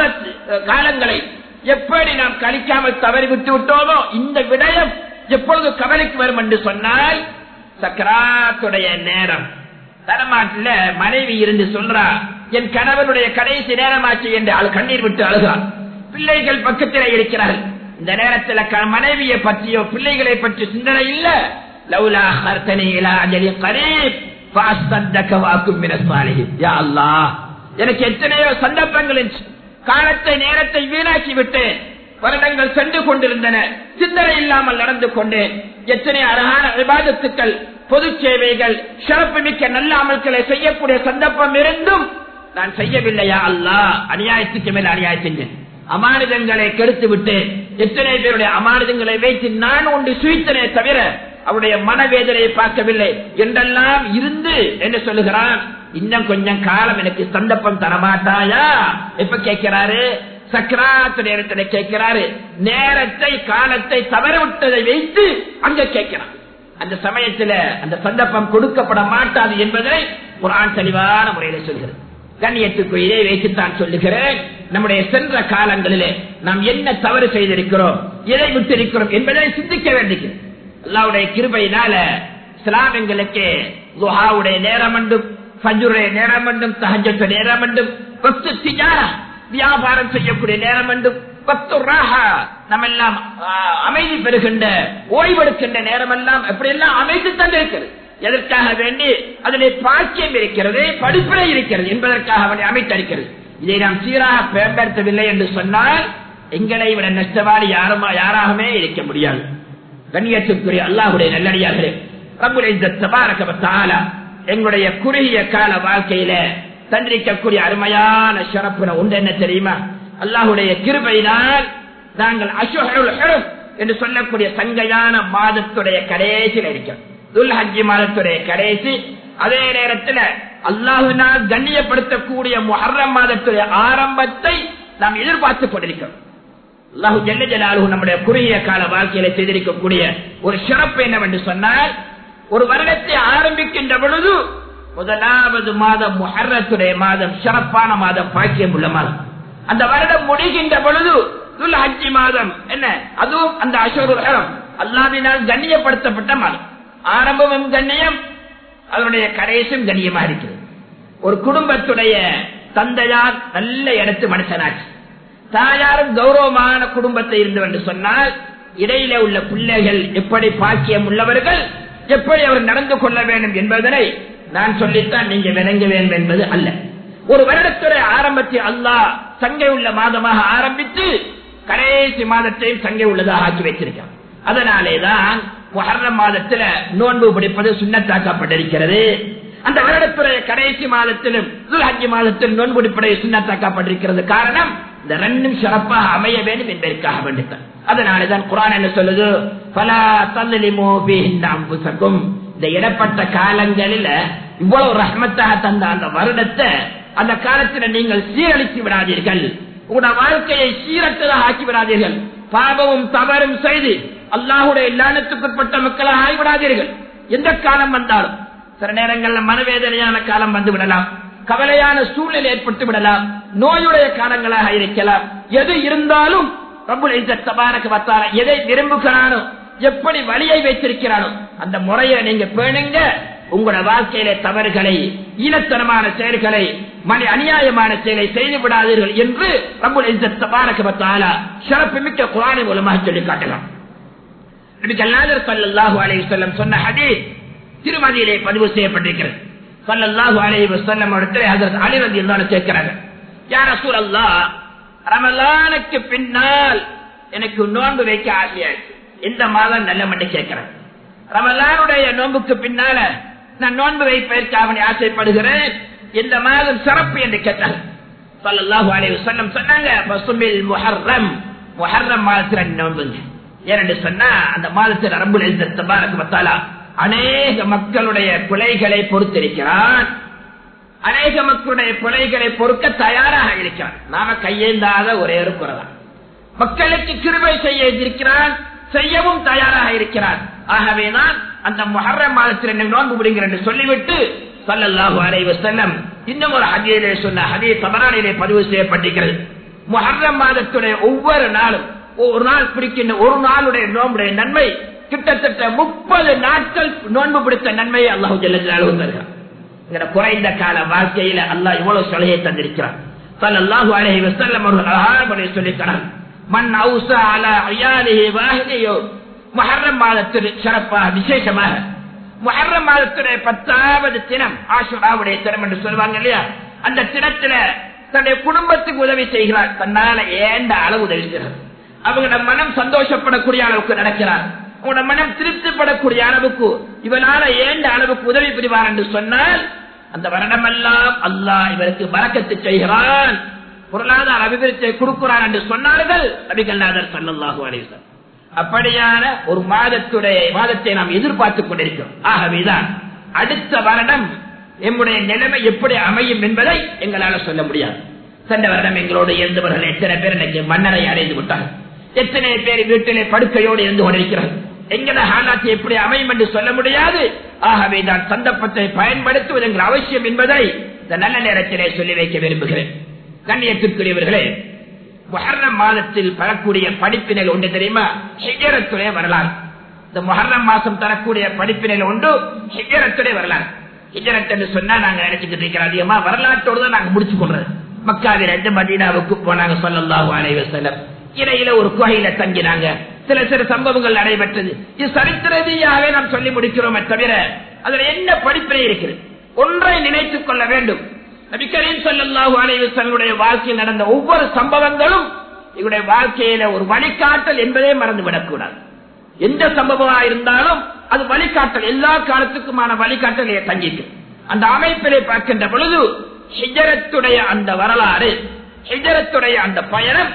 காலங்களை எப்படி நாம் கழிக்காமல் தவறி விட்டு விட்டோமோ இந்த விடயம் எப்பொழுது கவலைக்கு வரும் என்று சொன்னால், சக்கராத்துடைய நேரம். தரமாட்டில் மனைவி இருந்து சொல்றா, என் கணவனுடைய கடைசி நேரமாச்சு என்று கண்ணீர் விட்டு அழுகிறார். பிள்ளைகள் பக்கத்தில் இருக்கிறார்கள். இந்த நேரத்தில் மனைவியை பற்றியோ பிள்ளைகளை பற்றி சிந்தனை இல்ல. லவ்லா அஹர்தனி இலா அஜலின் கரீப் ஃபஅஸ்தக்க வஅகும் மினஸ் சாலிஹீன். யா அல்லாஹ், எனக்கு எத்தனையோ சந்தர்ப்பங்கள் காலத்தை நேரத்தை வீணாக்கி விட்டு வருடங்கள் சென்று கொண்டிருந்தன, சிந்தனை இல்லாமல் நடந்து கொண்டு எத்தனை அழகான இபாதத்துக்கள், பொது சேவைகள், சிறப்பு மிக்க நல்ல அமல்களை செய்யக்கூடிய சந்தர்ப்பம் இருந்தும் நான் செய்யவில்லையா அல்லாஹ், அநியாயத்துக்கு மேல் அநியாயம் செஞ்சேன், அமானிதங்களை கெடுத்து விட்டு எத்தனை பேருடைய அமானிதங்களை வைத்து நான் ஒன்று சுயித்தனே தவிர அவருடைய மனவேதனையை பார்க்கவில்லை என்றெல்லாம் இருந்து என்ன சொல்லுகிறான், இன்னும் கொஞ்சம் காலம் எனக்கு சந்தர்ப்பம் தரமாட்டாயா? எப்ப கேட்கிறாரு? சக்கராத்து நேரத்தில் கேட்கிறாரு. நேரத்தை காலத்தை தவறவிட்டதை வைத்து அங்க கேட்கிறான். அந்த சமயத்தில் அந்த சந்தர்ப்பம் கொடுக்கப்பட மாட்டாது என்பதை குர்ஆன் தெளிவான முறையில் சொல்கிறது. கண்ணியத்துக்கு இதை வைத்துத்தான் சொல்லுகிறேன், நம்முடைய சென்ற காலங்களிலே நாம் என்ன தவறு செய்திருக்கிறோம், எதை விட்டிருக்கிறோம் என்பதை சிந்திக்க வேண்டியது. அல்லாஹ்வுடைய கிருபையினால இஸ்லாம் எங்களுக்கு துஹாவுடைய நேரம் என்றும், ஃபஜ்ருடைய நேரம் என்றும், தஹஜ்ஜுடைய நேரம் என்றும், வக்து திஜாரா வியாபாரம் செய்யக்கூடிய நேரம் என்றும், வக்து ராஹா நம்ம எல்லாம் அமைதி பெறுகின்ற ஓய்வெடுக்கின்ற நேரம் எல்லாம் எப்படி எல்லாம் அமைத்து தந்திருக்கிறது. எதற்காக வேண்டி அதிலே பாக்கியம் இருக்கிறது, படிப்பினை இருக்கிறது என்பதற்காக அவனை அமைத்திருக்கிறது. இதை நாம் சீராக பயன்படுத்தவில்லை என்று சொன்னால் எங்களை விட நஷ்டவாதி யாராகவே இருக்க முடியாது. கண்ணியத்திற்குரிய அல்லாஹ்வுடைய நல்லடியார்களே, ரப்புல் இஸ்ஸத் தபாரக வ தஆலா எங்களுடைய குறுகிய கால வாழ்க்கையில தந்திரிக்கக்கூடிய அருமையான சிறப்புன ஒன்று என்ன தெரியுமா? அல்லாஹ்வுடைய கிருபையினால் நாங்கள் அஷ்ஹுருல் ஹுரும் என்று சொல்லக்கூடிய சங்கையான மாதத்துடைய கடைசியில் இருக்கிறோம். துல்ஹஜ் மாதத்துடைய கடைசி, அதே நேரத்தில் அல்லாஹ்வினால் கண்ணியப்படுத்தக்கூடிய முஹர்ரம் மாதத்துடைய ஆரம்பத்தை நாம் எதிர்பார்த்துக் கொண்டிருக்கிறோம். அல்லாஹ் ஜல்ல ஜலாலுஹு நம்முடைய குறுகிய கால வாழ்க்கையில செய்திருக்கக்கூடிய ஒரு சிறப்பு என்னவென்று சொன்னால், ஒரு வருடத்தை ஆரம்பிக்கின்ற பொழுது முதலாவது மாதம் முஹர்ரத்துடைய மாதம், சிறப்பான மாதம், பாக்கியம் உள்ள மாதம். அந்த வருடம் முடிகின்ற பொழுது துல்ஹஜ் மாதம் என்ன, அதுவும் அந்த அஷ்ஹுருல் ஹுரும் அல்லாஹ்வினால் கண்ணியப்படுத்தப்பட்ட மாதம். ஆரம்பமும் கண்ணியம், அதனுடைய கடைசியும் கண்ணியமா இருக்கிறது. ஒரு குடும்பத்துடைய தந்தையார் நல்ல இடத்து மனுஷனாச்சு, தாயாரும் கௌரவமான குடும்பத்தை இருந்து என்று சொன்னால் இடையில உள்ள பிள்ளைகள் எப்படி பாக்கியம் உள்ளவர்கள், எப்படி அவர் நடந்து கொள்ள வேண்டும் என்பதனை நான் சொல்லித்தான் நீங்க விளங்க வேண்டும் என்பது அல்ல. ஒரு வருடத்துடைய ஆரம்பத்தில் அல்லாஹ் சங்கை உள்ள மாதமாக ஆரம்பித்து கடைசி மாதத்தையும் சங்கை உள்ளதாக ஆக்கி வைத்திருக்கிறார். அதனாலேதான் முஹர்ரம் மாதத்தில் நோன்பு பிடிப்பது சுன்னத்தாக்கப்பட்டிருக்கிறது. அந்த வருடத்துடைய கடைசி மாதத்திலும் துல்ஹஜ் மாதத்தில் நோன்பு பிடிப்பதை சுன்னத்தாக்கப்பட்டிருக்கிறது. காரணம், இந்த ரெண்டும் சிறப்பாக அமைய வேண்டும் என்பதற்காக வேண்டித்தான். அதனாலேதான் குர்ஆன் என்ன சொல்லுது, ஃபலா தல்லிமு பிஹின்ன அன்ஃபுஸக்கும். இந்த இடப்பட்ட காலங்களில் இவ்வளவு ரஹ்மத்தாக தந்த அந்த வருடத்தை, அந்த காலத்தில் நீங்கள் சீரழித்து விடாதீர்கள், உங்களுடைய வாழ்க்கையை சீரற்றதாக ஆக்கி விடாதீர்கள், பாவமும் தவறும் செய்து அல்லாஹ்வுடைய லானத்துக்குட்பட்ட மக்களாக ஆகிவிடாதீர்கள். எந்த காலம் வந்தாலும், சில நேரங்களில் மனவேதனையான காலம் வந்து விடலாம், கவலையான சூழ்நிலை ஏற்பட்டு விடலாம், நோயுடைய காலங்களாக இருக்கலாம். எது இருந்தாலும் ரப்புல் இஸ்ஸத் தபாரக வ தஆலா எதை விரும்புகிறானோ, எப்படி வழியை வைத்திருக்கிறானோ அந்த முறையை நீங்க பேணுங்க. உங்களோட வாழ்க்கையிலே தவறுகளை, ஈனத்தனமான செயல்களை, அநியாயமான செயலை செய்து விடாதீர்கள் என்று ரப்புல் இஸ்ஸத் தபாரக வ தஆலா ஷரஃப் மிக்க குர்ஆன் மூலமாக சொல்லி காட்டலாம். நபிகள் நாயகம் ஸல்லல்லாஹு அலைஹி வஸல்லம் சொன்ன ஹதீஸ் திருமதியிலே பதிவு செய்யப்பட்டிருக்கிறது. ஸல்லல்லாஹு அலைஹி வஸல்லம் இடத்திலே ஹஜ்ரத் அலி ரலியல்லாஹு அன்ஹு கேட்கிறாங்க, யா ரசூலல்லாஹ், ரமலானுக்கு பின்னால் எனக்கு நோன்பு வைக்க ஆசையா இருக்கு, இந்த மாதம் நல்ல மண்டி கேட்கிறேன். ரமலானுடைய நோன்புக்கு பின்னால நான் நோன்பு வைப்பதற்காக ஆசைப்படுகிறேன், இந்த மாதம் சிறப்பு என்று கேட்டாங்க. ஸல்லல்லாஹு அலைஹி வஸல்லம் சொன்னாங்க, ஃபஸுமில் முஹர்ரம், முஹர்ரம் மாதத்தில் நோன்புங்க. ஏனென்று சொன்னா அந்த மாதத்தில் ரப்புல் இஸ்ஸத் தபாரக வ தஆலா அநேக மக்களுடைய பிழைகளை பொறுத்திருக்கிறான், அநேக மக்களுடைய பிழைகளை பொறுக்க தயாராக இருக்கிறான். நாம கையேந்தாத ஒரே ஒரு குறைதான், மக்களுக்கு கிருபை செய்ய இருக்கிறான், செய்யவும் தயாராக இருக்கிறான். ஆகவேதான் அந்த முஹர்ரம் மாதத்தில் நோன்பு விடுங்கள் என்று சொல்லிவிட்டு ஸல்லல்லாஹு அலைஹி வஸல்லம் இன்னும் ஒரு ஹதீஸிலே சொன்ன ஹதீஸ் தபரானிலே பதிவு செய்யப்பட்டிருக்கிறது. முஹர்ரம் மாதத்துடைய ஒவ்வொரு நாளும், ஒரு நாள் பிடிக்கின்ற ஒரு நாளுடைய நோன்புடைய நன்மை கிட்டத்தட்ட 30 நாட்கள் நோன்பு பிடித்த நன்மையை அல்லாஹ் ஜல்ல ஜலாலுஹு தருகிறார். என்ற குறைந்த கால வாழ்க்கையில அல்லாஹ் இவ்வளவு சலுகை தந்திருக்கிறார். ஸல்லல்லாஹு அலைஹி வஸல்லம் அவர்கள் அழகாக சொல்லிக்கிறார், மன் அவுஸா அலா அயாலிஹி வாஹிதியோ, முஹர்ரம் மாதத்தில் சிறப்பாக விசேஷமாக முஹர்ரம் மாதத்துடைய 10வது தினம் ஆஷுராவுடைய தினம் என்று சொல்வாங்க இல்லையா, அந்த தினத்துல தன்னுடைய குடும்பத்துக்கு உதவி செய்கிறார், தன்னால ஏண்ட அளவு உதவி செய்கிறார். அவங்களோட மனம் சந்தோஷப்படக்கூடிய அளவுக்கு நடக்கிறார், உங்களோட மனம் திருப்திப்படக்கூடிய அளவுக்கு இவனால ஏண்ட அளவுக்கு உதவி புரிவார் என்று சொன்னால் அந்த வருடமெல்லாம் அல்லாஹ் இவருக்கு பரக்கத்து செய்கிறான், பொருளாதார அபிவிருத்தியை கொடுக்கிறான் என்று சொன்னார்கள் நபிகள் நாயகம் ஸல்லல்லாஹு அலைஹி வஸல்லம். அப்படியான ஒரு மாதத்தை நாம் எதிர்பார்த்துக் கொண்டிருக்கிறோம். ஆகவேதான் அடுத்த வருடம் நம்முடைய நிலைமை எப்படி அமையும் என்பதை எங்களால் சொல்ல முடியாது. சென்ற வருடம் எங்களோடு இருந்தவர்கள் எத்தனை பேர் இன்னைக்கு மன்னரை அடைந்து விட்டார்கள், எத்தனை பேர் வீட்டிலே படுக்கையோடு இருந்து கொண்டிருக்கிறார்கள். எங்கட ஹாலாத்தை எப்படி அமையும் என்று சொல்ல முடியாது. ஆகவே நான் சந்தர்ப்பத்தை பயன்படுத்துவது எங்கள் அவசியம் என்பதை இந்த நல்ல நேரத்திலே சொல்லி வைக்க விரும்புகிறேன். கண்ணியத்திற்குரியவர்களே, முஹர்ரம் மாதத்தில் பெறக்கூடிய படிப்பினைகள் ஒன்று தெரியுமா? ஹிஜ்ரத்துடைய வரலாறு. இந்த முஹர்ரம் மாசம் தரக்கூடிய படிப்பினைகள் ஒன்று ஹிஜ்ரத்துடைய வரலாறு. ஹிஜ்ரத் என்று சொன்னா நாங்க நினைச்சுக்கிட்டு இருக்கிற அதிகமா வரலாற்றோடு தான் நாங்க முடிச்சு கொள்றது. மக்காவிலிருந்து மதீனாவுக்கு போனாங்க ஸல்லல்லாஹு அலைஹி வஸல்லம். இடையில ஒரு குகையில தங்கினாங்க, சில சில சம்பவங்கள் நடைபெற்றது. இது சரித்திர ரீதியாகவே நாம் சொல்லி முடிக்கிறோமே தவிர அதுல என்ன படிப்பினை இருக்கிறது? ஒன்றை நினைத்துக் கொள்ள வேண்டும், நபி கரீம் ஸல்லல்லாஹு அலைஹி வஸல்லம் வாழ்க்கையில் நடந்த ஒவ்வொரு சம்பவங்களும் இவருடைய வாழ்க்கையில ஒரு வழிகாட்டல் என்பதே மறந்துவிடக் கூடாது. எந்த சம்பவமா இருந்தாலும் அது வழிகாட்டல், எல்லா காலத்துக்குமான வழிகாட்டல் தங்கிக்கு. அந்த அமைப்பிலே பார்க்கின்ற பொழுது ஹிஜ்ரத்துடைய அந்த வரலாறு, ஹிஜ்ரத்துடைய அந்த பயணம்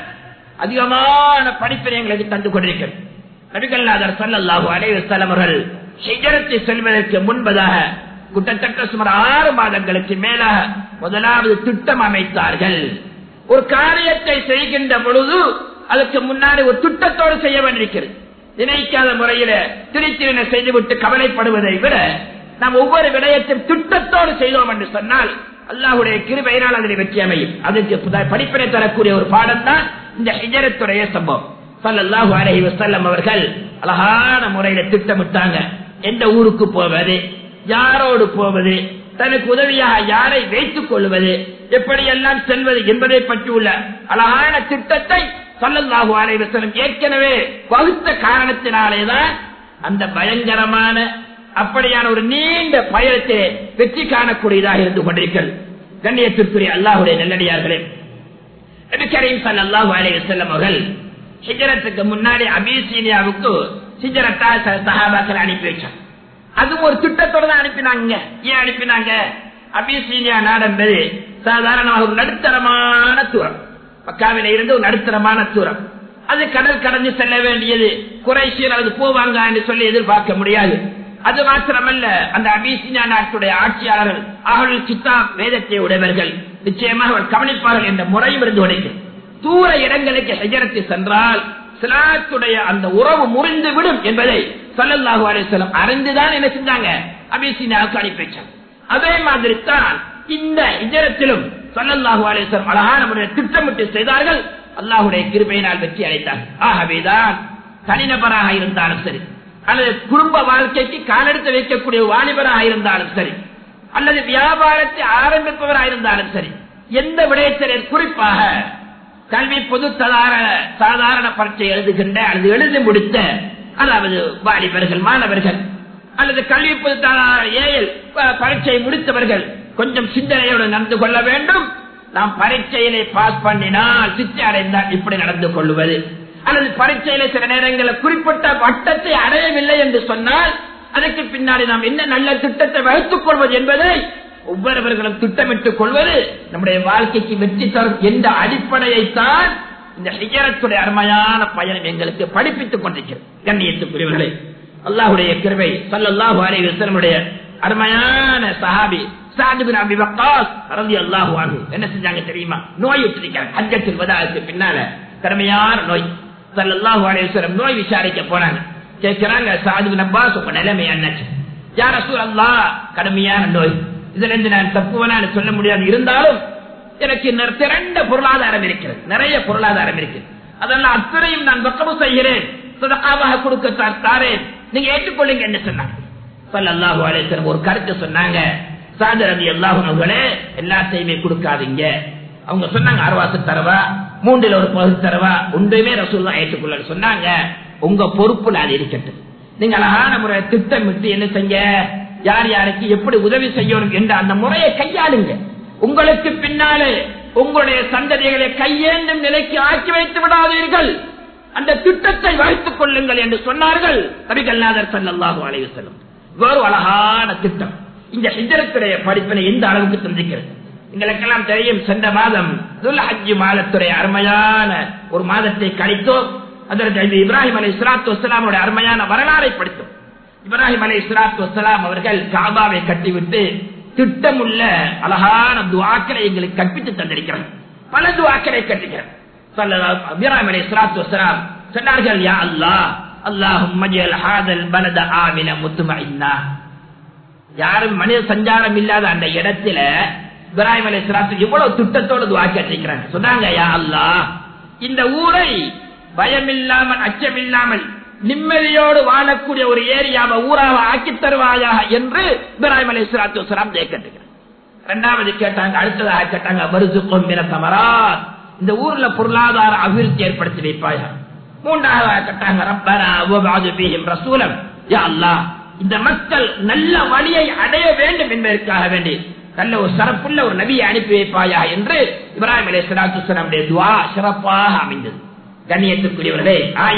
அதிகமான படிப்பினைகளுக்கு தந்து கொண்டிருக்கிறது. நபிகள் நாயகம் ஸல்லல்லாஹு அலைஹி வஸல்லம் அவர்கள் ஹிஜ்ரத்தை செல்வதற்கு முன்பதாக கிட்டத்தட்ட சுமார் 6 மாதங்களுக்கு மேலாக முதலாவது திட்டம் அமைத்தார்கள். ஒரு காரியத்தை செய்கின்ற பொழுது அதுக்கு முன்னாடி ஒரு திட்டத்தோடு செய்ய வேண்டியிருக்கிறது. நினைக்காத முறையில திருச்சின செய்துவிட்டு கவலைப்படுவதை விட நாம் ஒவ்வொரு விடயத்தையும் திட்டத்தோடு செய்தோம் என்று சொன்னால் அல்லாஹ்வுடைய கிருபையினால் அதில் வெற்றி அமையும். அதுக்கு படிப்பினை தரக்கூடிய ஒரு பாடம் தான் இந்த ஹிஜ்ரத்துடைய சம்பவம். ஸல்லல்லாஹு அலைஹி வஸல்லம் அவர்கள் அழகான முறையில திட்டமிட்டாங்க. எந்த ஊருக்கு போவது, யாரோடு போவது, தனக்கு உதவியாக யாரை வைத்துக் கொள்வது, எப்படியெல்லாம் செல்வது என்பதை பற்றியுள்ள அழகான திட்டத்தை ஸல்லல்லாஹு அலைஹி வஸல்லம் ஏற்கனவே வகுத்த காரணத்தினாலேதான் அந்த பயங்கரமான அப்படியான ஒரு நீண்ட பயணத்தை வெற்றி காணக்கூடியதாக இருந்து கொண்டிருக்கிறது. கண்ணியத்திற்குரிய அல்லாஹ்வுடைய நல்லடியார்களே, நபி கரீம் ஸல்லல்லாஹு அலைஹி வஸல்லம் அவர்கள் ஹிஜ்ரத்துக்கு முன்னாடி அபிசீனியாவுக்கு சஹாபாக்கள் அனுப்பி வச்சாங்க. அதுவும் ஒரு திட்டத்தோடு தான் அனுப்பினாங்க. ஏன் அனுப்பினாங்க? அபிசீனியா நாடு என்பது சாதாரணமாக ஒரு நடுத்தரமான தூரம், மக்காவில இருந்து ஒரு நடுத்தரமான தூரம். அது கடல் கடந்து செல்ல வேண்டியது. குறைஷியர் அது போவாங்க என்று சொல்லி எதிர்பார்க்க முடியாது. அது மாத்திரமல்ல, அந்த அபிசீனியா நாட்டுடைய ஆட்சியாளர்கள் அவர்கள் கிதாப் வேதத்தை உடையவர்கள், நிச்சயமாக அவர் கவனிப்பார்கள் என்ற முறையும் இருந்து உடைக்கும். தூர இடங்களுக்கு ஹிஜ்ரத்து சென்றால் இஸ்லாத்துடைய அந்த உறவு முறிந்து விடும் என்பதை ஸல்லல்லாஹு அலைஹி வஸல்லம் அறிந்துதான் என்ன செஞ்சாங்க? அபிசீனியாவுக்கு அனுப்பி வச்சாங்க. அதே மாதிரி தான் இந்த ஹிஜ்ரத்திலும் ஸல்லல்லாஹு அலைஹி வஸல்லம் அழகான முறையில் திட்டமிட்டு செய்தார்கள். அல்லாஹுடைய கிருபையினால் வெற்றி அடைத்தார். ஆகவேதான் தனிநபராக இருந்தாலும் சரி, அல்லது குடும்ப வாழ்க்கைக்கு காலெடுத்து வைக்கக்கூடிய வாலிபராக இருந்தாலும் சரி, அல்லது வியாபாரத்தை ஆரம்பிப்பவராக இருந்தாலும் சரி, எந்த விடயத்திலே குறிப்பாக கல்வி பொது சாதாரண பரீட்சை எழுதுகின்ற அல்லது எழுதி முடித்த அதாவது வாலிபர்கள், மாணவர்கள் அல்லது கல்வி பொது பரீட்சை முடித்தவர்கள் கொஞ்சம் சிந்தனையோடு நடந்து கொள்ள வேண்டும். நாம் பரீட்சையிலே பாஸ் பண்ணினால் சித்தி அடைந்தால் இப்படி நடந்து கொள்வது, அல்லது பரீட்சையிலே சில நேரங்களில் குறிப்பிட்ட வட்டத்தை அடையவில்லை என்று சொன்னால் அதற்கு பின்னாடி நாம் என்ன நல்ல திட்டத்தை வகுத்துக் கொள்வது என்பதை ஒவ்வொருவர்களும் திட்டமிட்டுக் கொள்வது நம்முடைய வாழ்க்கைக்கு வெற்றி தரும் என்ற அடிப்படையைத்தான் இந்த ஹிஜ்ரத்துடைய அருமையான பயணம் எங்களுக்கு படிப்பித்துக் கொண்டிருக்கிறது. கண்ணியத்துக்குரியவர்களே, அல்லாஹ்வுடைய கிருபை, ஸல்லல்லாஹு அலைஹி வஸல்லமுடைய அருமையான சஹாபி சஅத் பின் அபி வக்காஸ் ரலியல்லாஹு அன்ஹு என்ன செஞ்சாங்க தெரியுமா? நோய் விட்டிருக்காங்க. ஹஜ்ஜத்துல் வதாக்கு பின்னால கடுமையான நோய். ஸல்லல்லாஹு அலைஹி வஸல்லம் நோய் விசாரிக்க போனாங்க. கேட்கிறாங்க, சஅத் பின் அப்பாஸ் உங்க நிலைமை என்னாச்சு? யா ரசூலல்லாஹ், கடுமையான நோய், இதுல இருந்து நான் தப்புவனான்னு சொல்ல முடியாது, இருந்தாலும் எனக்கு திரண்ட பொருளாதாரம் இருக்கிறது, நிறைய பொருளாதாரம் இருக்கிறது, அதெல்லாம் அத்தனையும் நான் வக்ஃப் செய்கிறேன், சதகாவாக கொடுக்க தாரேன், நீங்க ஏற்றுக்கொள்ளுங்க என்று சொன்னாங்க. ஸல்லல்லாஹு அலைஹி வஸல்லம் ஒரு கருத்து சொன்னாங்க, சஅத் ரலியல்லாஹு அன்ஹு எல்லாத்தையுமே கொடுக்காதீங்க. அவங்க சொன்னாங்க, அறுவாசு தரவா, மூன்றில் ஒரு பகுதி தரவா, ஒன்றுமே ரசூலுல்லாஹ் ஏற்றுக்கொள்ள சொன்னாங்க. உங்க பொறுப்புல அது இருக்கட்டும், நீங்க அழகான முறை திட்டமிட்டு என்ன செய்ய, யார் யாருக்கு எப்படி உதவி செய்யணும் என்ற அந்த முறையை கையாளுங்க. உங்களுக்கு பின்னாலே உங்களுடைய சந்ததிகளை கையேந்தும் நிலைக்கு ஆக்கி வைத்து விடாதீர்கள், அந்த திட்டத்தை வகுத்துக் கொள்ளுங்கள் என்று சொன்னார்கள் நபிகள் நாயகம் ஸல்லல்லாஹு அலைஹி வஸல்லம். வேறு அழகான திட்டம் இந்த ஹிஜ்ரத்துடைய படிப்பினை எந்த அளவுக்கு தந்திருக்கிறது எங்களுக்கெல்லாம் தெரியும். சென்ற மாதம் துல்ஹஜ் மாதத்துடைய அருமையான ஒரு மாதத்தை கழித்தோம். அதற்கு இப்ராஹிம் அலைஹிஸ்ஸலாத்து வஸ்ஸலாமுடைய அருமையான வரலாறை படித்தோம். இப்ராஹிம் அலைஹிஸ்ஸலாத்து வஸ்ஸலாம் அவர்கள் காபாவை கட்டிவிட்டு திட்டமுள்ள அழகான துஆக்களை எங்களுக்கு கற்பித்து தந்திருக்கிறார். பல துஆக்களை கற்றுக்கிறார். இப்ராஹிம் அலைஹிஸ்ஸலாத்து வஸ்ஸலாம் சொன்னார்கள், யா அல்லாஹ், அல்லாஹும்ம ஜஅல் ஹாதல் பலத ஆமின முத்மஇன்னா. யாரும் மனித சஞ்சாரம் இல்லாத அந்த இடத்துல இப்ராஹிம் அலைஹிஸ்ஸலாம் எவ்வளவு திட்டத்தோடு துஆ கேட்டிருக்கிறாங்க. சொன்னாங்க, யா அல்லாஹ், இந்த ஊரை பயமில்லாமல் அச்சமில்லாமல் நிம்மதியோடு வாழக்கூடிய ஒரு ஏரியாவை ஊராக ஆக்கி தருவாயாக என்று இப்ராஹிம் அலைஹிஸ்ஸலாத்து வஸ்ஸலாம் கேட்டாங்க. இரண்டாவது கேட்டாங்க, அடுத்ததாக கேட்டாங்க, வர்சுக்கும் மின ஸமராத், இந்த ஊர்ல பொருளாதார அபிவிருத்தி ஏற்படுத்தி வைப்பாயா. மூன்றாவதாக கேட்டாங்க, ரப்பனா வபஅத் ஃபீஹிம் ரசூலன், யா அல்லாஹ், இந்த மக்கள் நல்ல வழியை அடைய வேண்டும் என்பதற்காக வேண்டி நல்ல ஒரு சிறப்புள்ள ஒரு நபியை அனுப்பி வைப்பாயா என்று இப்ராஹிம் அலைஹிஸ்ஸலாத்து வஸ்ஸலாமுடைய துஆ சிறப்பாக அமைந்தது. கண்ணியத்துக்குரியவர்களே,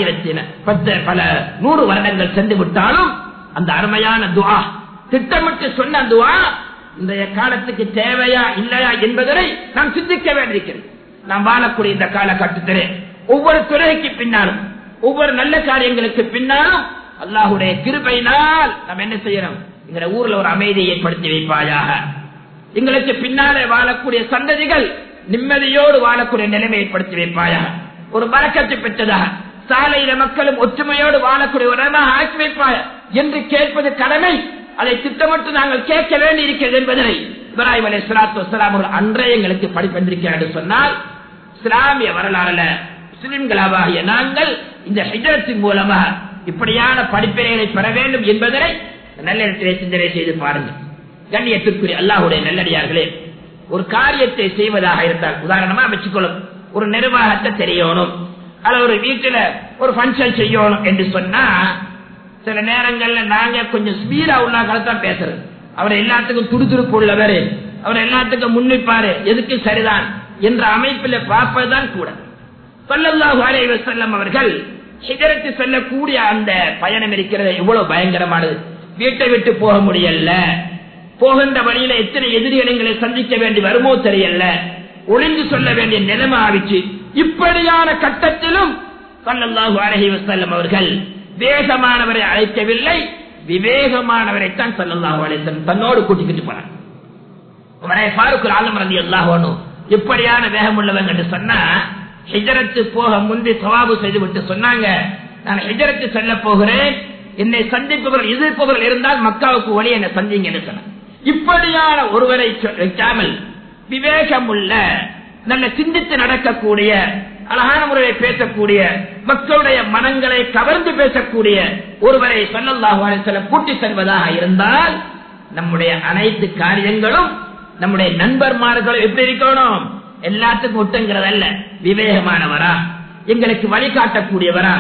1010 பல 100 வருடங்கள் சென்று விட்டாலும் அந்த அருமையான துஆ, திட்டமிட்டு சொன்ன துஆ இன்றைய காலத்துக்கு தேவையா இல்லையா என்பதை நாம் சிந்திக்க வேண்டியிருக்கிறது. நாம் வாழக்கூடிய இந்த காலகட்டத்திலே ஒவ்வொரு துறைக்கு பின்னாலும் ஒவ்வொரு நல்ல காரியங்களுக்கு பின்னாலும் அல்லாஹ்வுடைய கிருபையினால் நாம் என்ன செய்யணும், எங்க ஊர்ல ஒரு அமைதியை ஏற்படுத்தி வைப்பாயாக, எங்களுக்கு பின்னாலே வாழக்கூடிய சந்ததிகள் நிம்மதியோடு வாழக்கூடிய நிலைமை ஏற்படுத்தி வைப்பாயாக, ஒரு பரக்கத்து பெற்றதாக சாலையில மக்களும் ஒற்றுமையோடு வாழக்கூடிய ஒரு இடமாக ஆக்கி வைப்பாய் என்று கேட்பது கடமை. அதை திட்டமிட்டு நாங்கள் கேட்க வேண்டி இருக்கிறது என்பதை இப்ராஹிம் அலைஹிஸ்ஸலாத்து வஸ்ஸலாம் அவர்கள் அன்றைய எங்களுக்கு படிப்பென்றிருக்கிறார் என்று சொன்னால், இஸ்லாமிய வரலாறுல முஸ்லிம்களாகிய நாங்கள் இந்த ஹிஜ்ரத்தின் மூலமாக இப்படியான படிப்பினைகளை பெற வேண்டும் என்பதை நல்ல இடத்திலே சிந்தனை செய்து பாருங்கள். கண்ணியத்திற்குரிய அல்லாஹ்வுடைய நல்லடியார்களே, ஒரு காரியத்தை செய்வதாக இருந்தால் உதாரணமா வச்சுக்கொள்ளும், ஒரு நிர்வாகத்தை தெரியணும், அல்ல ஒரு வீட்டுல ஒரு பங்கன் செய்யணும் என்று சொன்னா சில நேரங்கள்ல நாங்க கொஞ்சம் ஸ்பீடா உள்ளாதான் பேசுறது. அவர் எல்லாத்துக்கும் துடுதுடுப்பு உள்ளவர், அவர் எல்லாத்துக்கும் முன்னிப்பாரு, எதுக்கு சரிதான் என்ற அமைப்பில் பார்ப்பதுதான் கூட. ஸல்லல்லாஹு அலைஹி வஸல்லம் அவர்கள் ஹிஜ்ரத்து செல்லக்கூடிய அந்த பயணம் இருக்கிறது எவ்வளவு பயங்கரமானது. வீட்டை விட்டு போக முடியல, போகின்ற வழியில எத்தனை எதிரிகளை சந்திக்க வேண்டி வருமோ தெரியல, ஒளிந்து சொல்ல வேண்டிய நிலைமை ஆவிச்சு. இப்படியான கட்டத்திலும் ஸல்லல்லாஹு அலைஹி வஸல்லம் அவர்கள் வேகமானவரை அழைக்கவில்லை, விவேகமானவரைத்தான் ஸல்லல்லாஹு அலைஹி வஸல்லம் தன்னோடு கூட்டிக்கிட்டு போனார். உமரே ஃபாரூக் ஆலம் ரலியல்லாஹு அன்ஹு எப்படியான வேகம் உள்ளவங்க என்று சொன்னா, ஹிஜ்ரத்து போக முந்தி தவாபு செய்து விட்டு சொன்னாங்க, நான் ஹிஜ்ரத்து செல்ல போகிறேன், என்னை சந்திப்பவர்கள் எதிர்ப்பவர்கள் இருந்தால் மக்காவுக்கு ஒளி என்னை சந்திங்க என்று சொன்னார். இப்படியான ஒருவரை வைக்காமல் விவேகம் உள்ள நல்ல சிந்தித்து நடக்கக்கூடிய அழகான முறையில் பேசக்கூடிய மக்களுடைய மனங்களை கவர்ந்து பேசக்கூடிய ஒருவரை ஸல்லல்லாஹு அலைஹி வஸல்லம் கூட்டி செல்வதாக இருந்தால் நம்முடைய அனைத்து காரியங்களும் நம்முடைய நண்பர்மார்கள் எப்படி இருக்கணும்? எல்லாத்துக்கும் ஒட்டுங்கிறதல்ல, விவேகமானவரா, எங்களுக்கு வழிகாட்டக்கூடியவரா,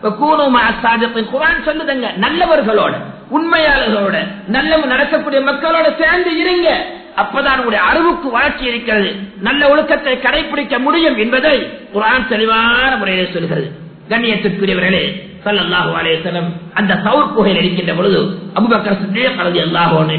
குர்ஆன் சொல்லுதுங்க, நல்லவர்களோட உண்மையாளர்களோட நல்ல நடக்கக்கூடிய மக்களோட சேர்ந்து இருங்க. அப்பதான் உங்களுடைய அறிவுக்கு வளர்ச்சி இருக்கிறது, நல்ல ஒழுக்கத்தை கடைபிடிக்க முடியும் என்பதை குர்ஆன் தெளிவான முறையில் சொல்கிறது. கண்ணியத்திற்குரியவர்களே, ஸல்லல்லாஹு அலைஹி வஸல்லம் அந்த சௌர் குகையில் இருக்கின்ற பொழுது அபூபக்கர் சித்தீக் ரலியல்லாஹு அன்ஹு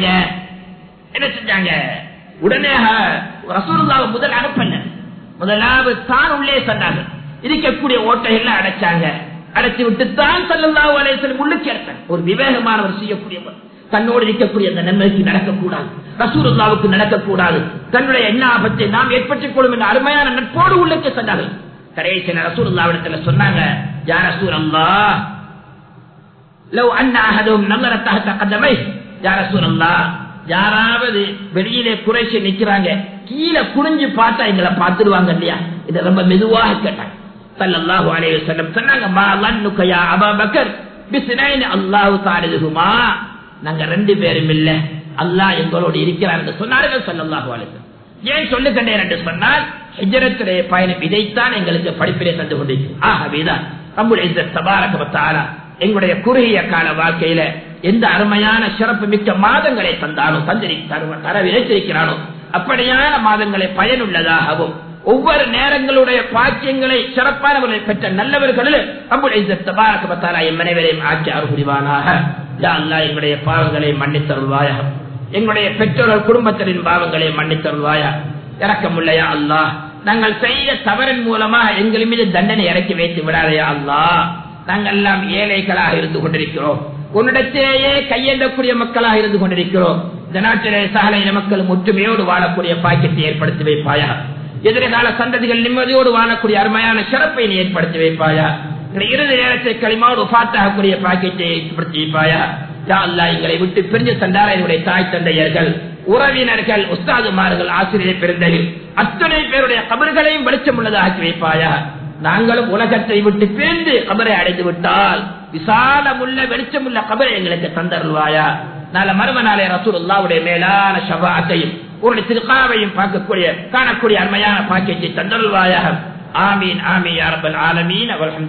என்ன செஞ்சாங்க? உடனே ரசூலுல்லாஹ் முதல் அனுப்பல, முதலாவது தான் உள்ளே சென்றாங்க. இருக்கக்கூடிய ஓட்டைகள் அடைச்சாங்க. அடைச்சி விட்டு தான் ஸல்லல்லாஹு அலைஹி வஸல்லம் உள்ளுக்கு எடுத்தாங்க. ஒரு விவேகமானவர் செய்யக்கூடியவர், தன்னோடு இருக்கக்கூடிய அந்த நன்மைக்கு நடக்கக்கூடாது, ரசூலுல்லாஹ்வுக்கு நடக்கக்கூடாது, தன்னுடைய என்ன ஆபத்தை நாம் ஏற்படுத்திக் கொள்ளும் என்ற அருமையான நட்போடு உள்ளுக்கு சென்றார்கள். கடைசியில் ரசூலுல்லாஹ்விடத்துல சொன்னாங்க, யா ரசூலல்லாஹ் லவ் அன்ன அஹதும் நஸர தஹத கதமைஹி, யா ரசூலல்லாஹ் யாராவது வெளியிலே குறைச்சி நிக்கிறாங்க, கீழே குனிஞ்சு பார்த்தா எங்களை பார்த்துடுவாங்க இல்லையா? இதை ரொம்ப மெதுவாக கேட்டாங்க. ஸல்லல்லாஹு அலைஹி வஸல்லம் சொன்னாங்க, மா லன்னுக யா அபூபக்கர் பிஸ்னைன் அல்லாஹு தாரிதுஹுமா, நாங்க ரெண்டு பேரும் இல்ல, அல்லாஹ் எங்களோடு இருக்கிறார் என்று சொன்னார்கள் ஸல்லல்லாஹு அலைஹி வஸல்லம். ஏன் சொல்லுகின்றேன் என்று சொன்னால், ஹிஜ்ரத்துடைய பயணம் இதைத்தான் எங்களுக்கு படிப்பிலே தந்து கொண்டிருக்கிறது. ஆகவேதான் ரப்புல் இஸ்ஸத் தபாரக வ தஆலா எங்களுடைய குறுகிய கால வாழ்க்கையில எந்த அருமையான சிறப்பு மிக்க மாதங்களை தந்தாலும் தரவிழைத்திருக்கிறானோ அப்படியான மாதங்களை பயனுள்ளதாகவும் ஒவ்வொரு நேரங்களுடைய பாக்கியங்களை சிறப்பானவர்களை பெற்ற நல்லவர்களில் ரப்புல் இஸ்ஸத் தபாரக வ தஆலா எம் அனைவரையும் ஆக்கி அருள் புரிவானாக. யா அல்லாஹ் எங்களுடைய பாவங்களை மன்னித்தருள்வாயாக, எங்களுடைய பெற்றோர்கள் குடும்பத்தின் பாவங்களை மன்னித்தருள்வாயா. இரக்கமுள்ள யா அல்லாஹ், நாங்கள் செய்த தவறின் மூலமாக எங்கள் மீது தண்டனை இறக்கி வைத்து விடாதையா அல்லாஹ். நாங்கள் எல்லாம் ஏழைகளாக இருந்து கொண்டிருக்கிறோம், உன்னிடத்திலேயே கையெழுந்தக்கூடிய மக்களாக இருந்து கொண்டிருக்கிறோம். இந்த நாட்டிலே சகல இன மக்களும் ஒற்றுமையோடு வாழக்கூடிய பாக்கியத்தை ஏற்படுத்தி வைப்பாயா. எதிர்கால சந்ததிகள் நிம்மதியோடு வாழக்கூடிய அருமையான சிறப்பை நீ ஏற்படுத்தி வைப்பாயா. இறுதி நேரத்தை களிமாவோடு வஃபாத்தாகக்கூடிய பாக்கியத்தை ஏற்படுத்தி வைப்பாயா. யா அல்லாஹ், எங்களை விட்டு பிரிஞ்சு சென்றார் என்னுடைய தாய் தந்தையர்கள், உறவினர்கள், உஸ்தாதுமார்கள், ஆசிரியர் பெருந்தகள் அத்தனை பேருடைய கபர்களையும் வெளிச்சம் உள்ளதாக்கி வைப்பாயா. நாங்களும் உலகத்தை விட்டு பிரிந்து கபரை அடைந்து விட்டால் விசாலமுள்ள வெளிச்சமுள்ள கபரை எங்களுக்கு தந்தருள்வாயா. நாளை மறும நாளை ரசூலுல்லாஹ்வுடைய மேலான ஷஃபாஅத்தையும் உன்னுடைய திருக்காவையும் பார்க்கக்கூடிய காணக்கூடிய அருமையான பாக்கியத்தை தந்தருள்வாயாக. ஆமீன் ஆமீன் யா ரப்பல் ஆலமீன்.